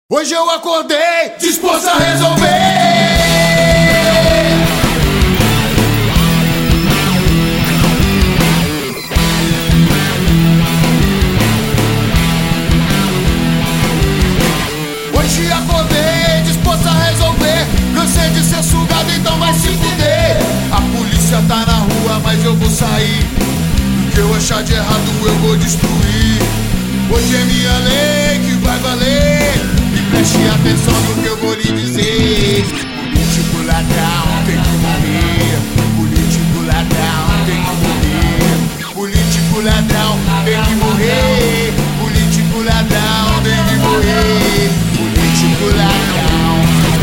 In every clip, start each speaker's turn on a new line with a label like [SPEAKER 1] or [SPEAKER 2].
[SPEAKER 1] Hoje eu acordei disposto a resolver. Hoje acordei disposto a resolver. Cansei de ser sugado, então vai se fuder. A polícia tá na rua, mas eu vou sair. O que eu achar de errado eu vou destruir. Hoje é minha lei que vai valer. Preste atenção no que eu vou lhe dizer. Político ladrão tem que morrer. Político ladrão tem que morrer. Político ladrão tem que morrer. Político ladrão tem que morrer. Político ladrão.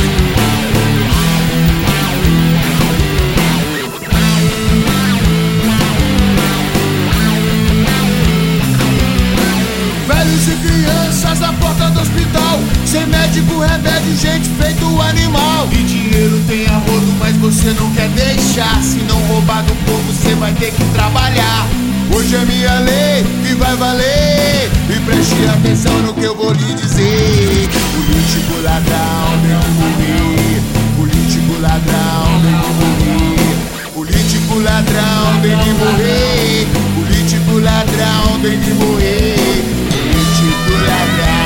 [SPEAKER 1] Velhos e crianças na porta do hospital, sem médico, remédio, gente feito animal. E dinheiro tem a rodo, mas você não quer deixar. Se não roubar do povo, você vai ter que trabalhar. Hoje é minha lei que vai valer. E preste atenção no que eu vou lhe dizer. Político ladrão tem que morrer. Político ladrão tem que morrer. Político ladrão tem que morrer. Político ladrão tem que morrer. Político ladrão.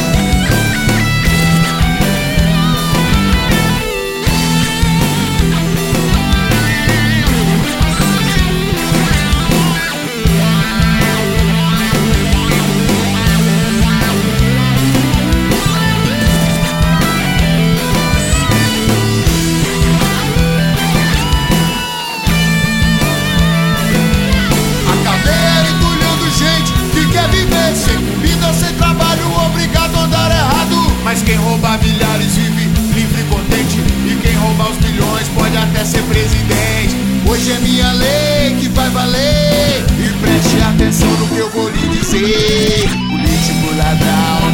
[SPEAKER 1] Sem comida, sem trabalho, obrigado a andar errado. Mas quem rouba milhares vive livre e contente. E quem rouba os milhões pode até ser presidente. Hoje é minha lei que vai valer. E preste atenção no que eu vou lhe dizer. Político ladrão